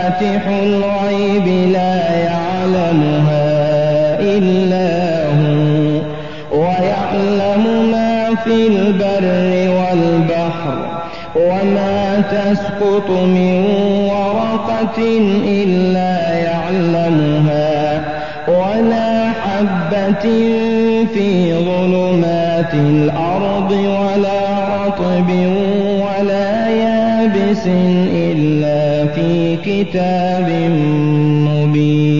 مفاتح الغيب لا يعلمها إلا هو ويعلم ما في البر والبحر وما تسقط من ورقة إلا يعلمها ولا حبة في ظلمات الأرض ولا رطب ولا يابس إلا في كتاب مبين.